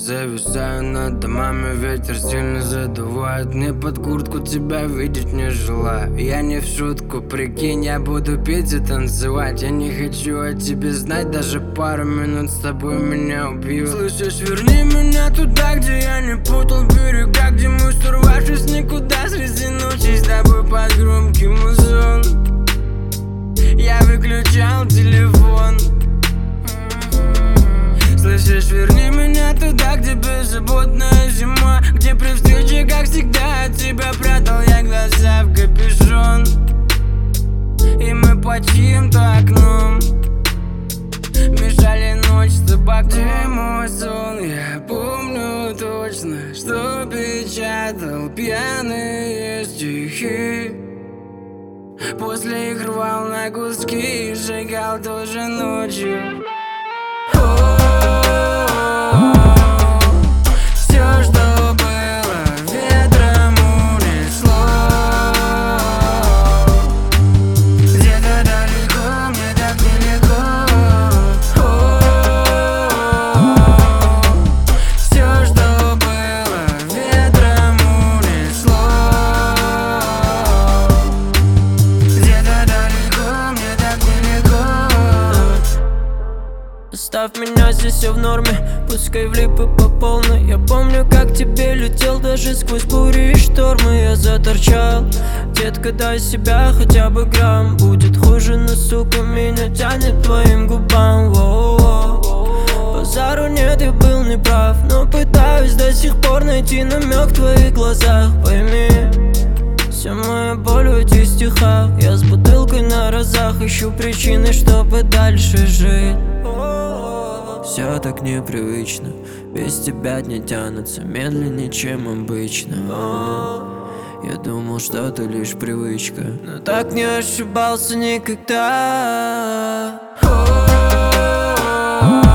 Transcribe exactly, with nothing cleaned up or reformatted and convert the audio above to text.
зависаю над домами, ветер сильно задувает. Мне под куртку тебя видеть не желаю. Я не в шутку, прикинь, я буду петь и танцевать. Я не хочу о тебе знать, даже пару минут с тобой меня убьют. Слышишь, верни меня туда, где я не путал берега, где мы сорвавшись никуда среди ночи с тобой под громкий музон. Я выключал телефон. Слышишь, верни меня туда, где беззаботная зима, где при встрече, как всегда, от тебя прятал я глаза в капюшон. И мы под чьим-то окном мешали ночь с табаком. Где мой сон? Я помню точно, что печатал пьяные стихи. После их рвал на куски и сжигал тоже ночью. Все, что было, ветром унесло. Где-то далеко, мне так нелегко. Все, что было, ветром унесло. Где-то далеко, мне так нелегко. Оставь меня, здесь все в норме, пускай влипы по полной. Я помню, как тебе летел даже сквозь бури и штормы. Я заторчал, детка, дай себя хотя бы грамм. Будет хуже, но сука меня тянет твоим губам. Воу-воу. Базару нет, я был неправ, но пытаюсь до сих пор найти намек в твоих глазах. Пойми, вся моя боль в этих стихах. Я с бутылкой на разах ищу причины, чтобы дальше жить. Все так непривычно, без тебя дни тянутся медленнее, чем обычно. Я думал, что это лишь привычка, но так не ошибался никогда.